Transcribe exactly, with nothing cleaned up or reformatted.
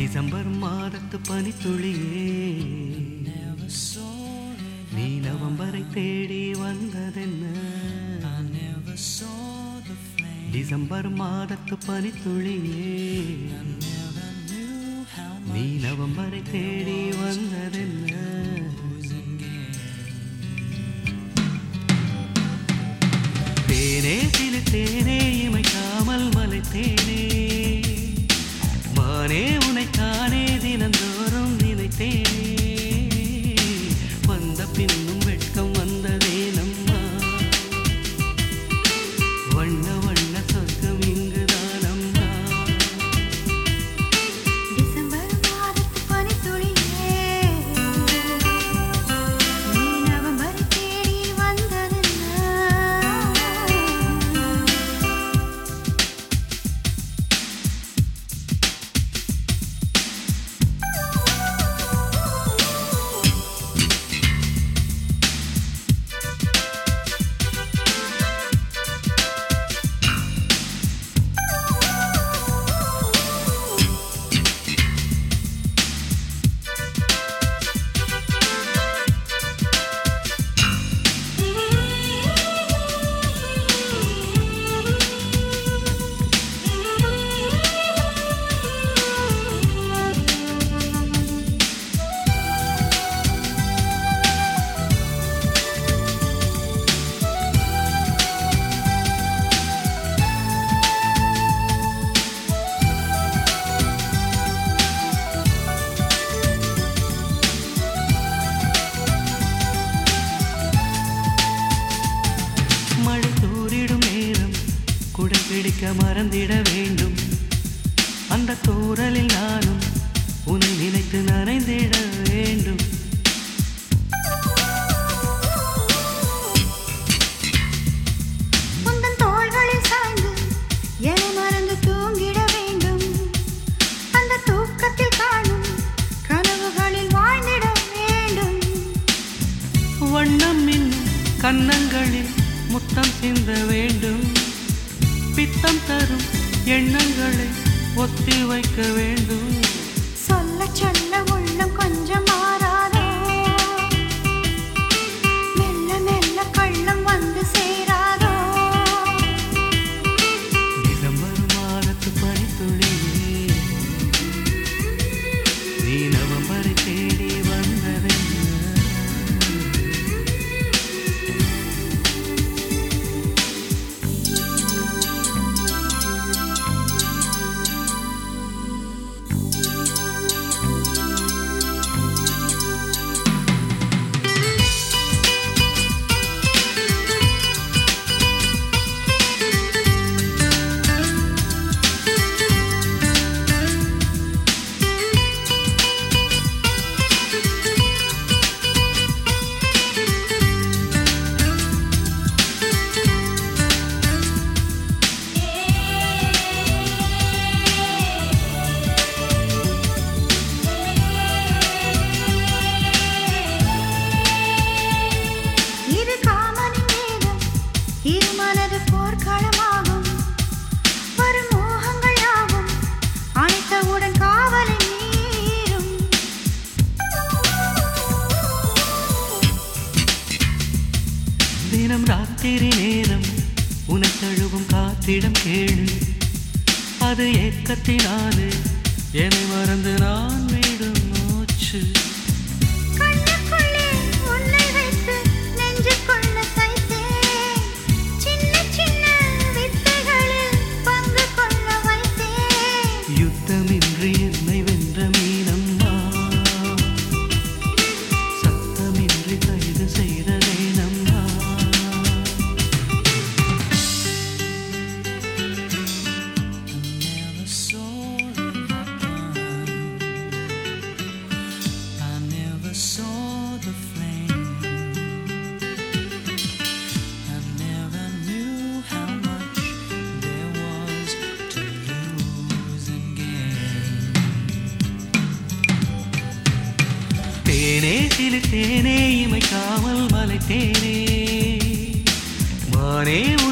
December மாதத்து பனித்துளியே நீ நவம்பரை தேடி வந்ததென்ன டிசம்பர் மாதத்து பனித்துளியே நீ நவம்பரை தேடி வந்ததென்ன தேனே சிலு தேனே இமைக்காமல் மலைத்தேனே மானே உனைத்தானே தினந்தோறும் நினைத்தேனே வந்த பின்னும் வெட்கம் வந்ததே நம்மா வண்ண வண்ண சொர்க்கம் இங்குதான் அம்மா டிசம்பர் மாதத்து பனித்துளியே நீ நவம்பரை தேடி வந்ததென்ன பிடிக்க மறந்திட வேண்டும் அந்த தூரலில் நானும் உன்னை நினைத்து நனைந்திட வேண்டும் உந்தன் தோள்களில் சாய்ந்து என்னை மறந்து தூங்கிட வேண்டும் அந்த தூக்கத்தில் காணும் கனவுகளில் வாழ்ந்திட வேண்டும் வண்ணம் இன்னும் கன்னங்களில் முத்தம் சிந்த வேண்டும் பித்தம் தரும் எண்ணங்களை ஒத்தி வைக்க வேண்டும் சொல்ல சொல்ல உள்ளம் கொஞ்சம் மாறாதோ மெல்ல மெல்ல கள்ளம் வந்து சேராதோ டிசம்பர் மாதத்து பனித்துளியே நீ நவம்பரை தேடி வந்ததென்ன இருமனது போர்க்களமாகும் வரும் மோகங்கள் யாவும் அணைத்தவுடன் காவலை மீறும் தினம் ராத்திரி நேரம் உனை தழுவும் காத்திடம் கேளு அது ஏக்கத்தினாலே என்னை மறந்து நான் விடும் மூச்சு யுத்தமின்றி என்னை வென்ற மீனம்மா சத்தமின்றி கைது செய்ததே நம்மா தேனே சிலு தேனே இமைக்காமல் மலைத்தேனே மானே